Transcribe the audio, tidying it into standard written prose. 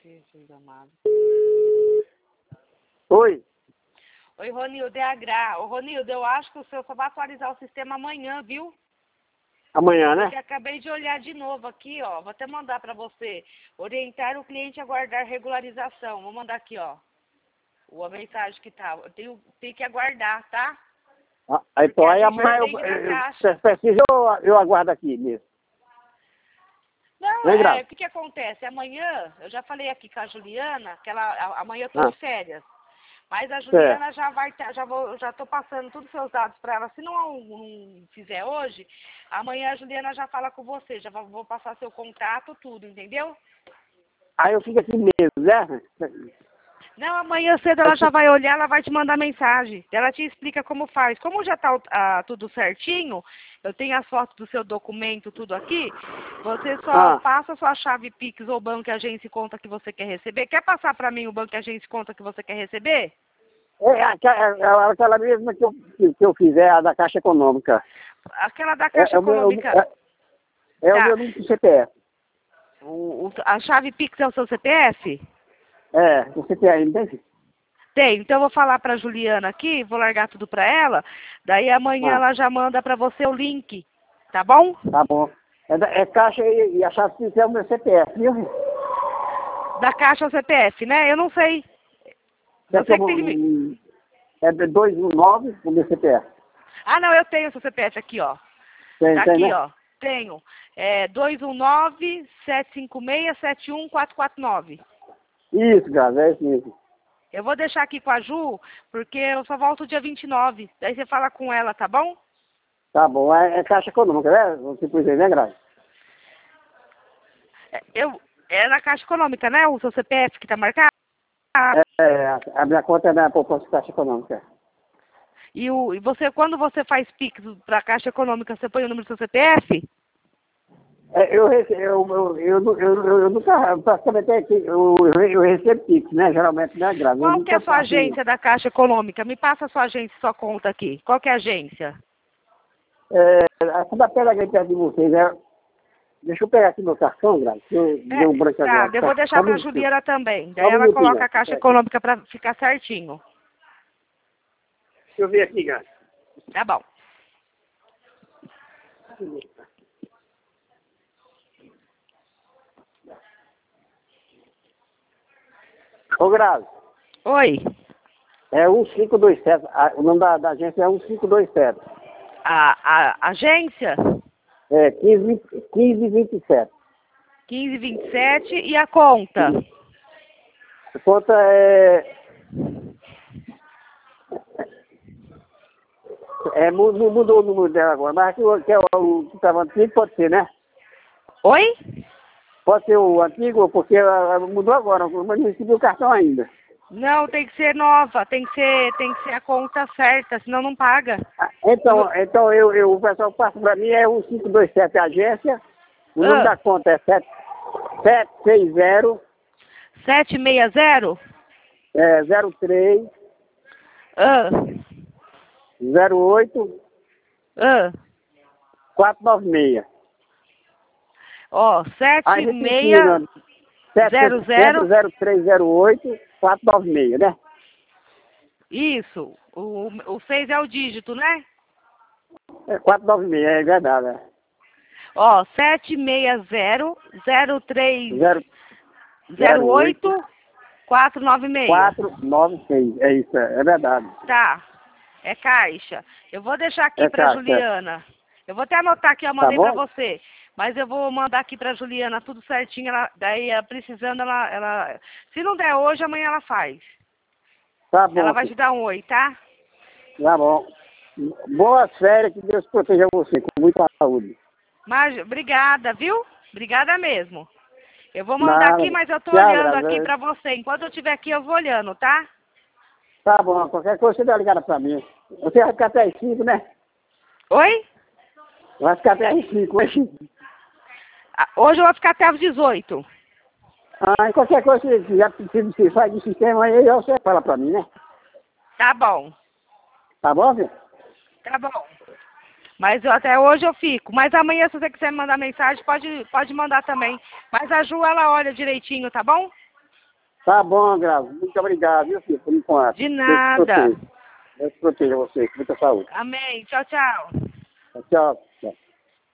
Jesus amado. Oi. Oi, Ronildo, é a Gra. Ô, Ronildo, eu acho que o seu só vai atualizar o sistema amanhã, viu? Amanhã, né? Porque acabei de olhar de novo aqui, ó. Vou até mandar para você. Orientar o cliente a aguardar regularização. Vou mandar aqui, ó. A mensagem que tá. Tem que aguardar, tá? Então aí a gente amanhã atende na caixa. se precisa eu aguardo aqui mesmo. Não, Vem, Gra. o que acontece? Amanhã, eu já falei aqui com a Juliana, que amanhã eu tô de férias. Mas a Juliana já vai, já tô passando todos os seus dados para ela. Se não fizer hoje, amanhã a Juliana já fala com você, já vou passar seu contato, tudo, entendeu? Aí eu fico aqui mesmo, né? Não, amanhã cedo ela já vai olhar, ela vai te mandar mensagem. Ela te explica como faz. Como já tá tudo certinho, eu tenho as fotos do seu documento, tudo aqui. Você só passa a sua chave Pix ou banco agência e conta que você quer receber. Quer passar para mim o banco agência e conta que você quer receber? É aquela mesma que eu fizer, a da Caixa Econômica. Aquela da Caixa Econômica. O meu número do CPF. A chave Pix é o seu CPF? É, o CPF, não tem? Tem, então eu vou falar para a Juliana aqui, vou largar tudo para ela, daí amanhã ela já manda para você o link, tá bom? Tá bom. É Caixa e a chave Pix é o meu CPF, viu? Da Caixa ao CPF, né? Eu não sei. Você que tem que me... É 219 o meu CPF. Ah, não, eu tenho o seu CPF aqui, ó. Tem, tá tem, aqui, né? ó. Tenho. 219-756-71449. Isso, Gaza, é isso mesmo. Eu vou deixar aqui com a Ju, porque eu só volto dia 29. Daí você fala com ela, tá bom? Tá bom, é Caixa Econômica, né? Você pôs aí, né, Graça? É na Caixa Econômica, né? O seu CPF que tá marcado? A minha conta é na poupança Caixa Econômica. E você, quando você faz Pix para a Caixa Econômica, você põe o número do seu CPF? Eu nunca, praticamente, eu recebo Pix, né? Geralmente, né, Graça? Qual que é a sua agência da Caixa Econômica? Me passa a sua agência, sua conta aqui. Qual que é a agência? Essa da pega aí perto de vocês, né? Deixa eu pegar aqui meu cartão, Graça. Deu um branco agora. Eu vou deixar para a Juliana também. Daí Só um ela minutinho, coloca a Caixa Econômica para ficar certinho. Deixa eu ver aqui, Graça. Tá bom. Ô, Graça. Oi. É 1527. O nome da agência é 1527. A agência? É 1527. 1527 e a conta? A conta é... Mudou o número dela agora, mas aqui que é o que estava antigo pode ser, né? Oi? Pode ser o antigo, porque mudou agora, mas não recebi o cartão ainda. Não, tem que ser nova, tem que ser a conta certa, senão não paga. Então o pessoal passa para mim é 1527 a agência, o número da conta é 760 760? 03 08 496. Ó, 7600 0308 496, né? Isso. O 6 é o dígito, né? É 496, é verdade. É. Ó, 760 0308 496. 496, é isso, é verdade. Tá. É Caixa. Eu vou deixar aqui pra Juliana. Eu vou até anotar aqui, eu mandei pra você. Mas eu vou mandar aqui pra Juliana tudo certinho. Daí, precisando, ela... Se não der hoje, amanhã ela faz. Tá bom. Ela vai te dar um oi, tá? Tá bom. Boas férias, que Deus proteja você, com muita saúde. Mas, obrigada, viu? Obrigada mesmo. Eu vou mandar aqui, mas eu tô olhando aqui pra você. Enquanto eu estiver aqui, eu vou olhando, tá? Tá bom, qualquer coisa você dá ligada pra mim. Você vai ficar até as 5, né? Oi? Vai ficar até as 5, hoje. Hoje eu vou ficar até as 18. E qualquer coisa, se já se faz de sistema aí, você fala pra mim, né? Tá bom. Tá bom, filho? Tá bom. Mas até hoje eu fico. Mas amanhã, se você quiser me mandar mensagem, pode mandar também. Mas a Ju, ela olha direitinho, tá bom? Tá bom, Grazi. Muito obrigado, viu, filho, por enquanto. De nada. Deus proteja você, com muita saúde. Amém. Tchau, tchau. Tchau, tchau.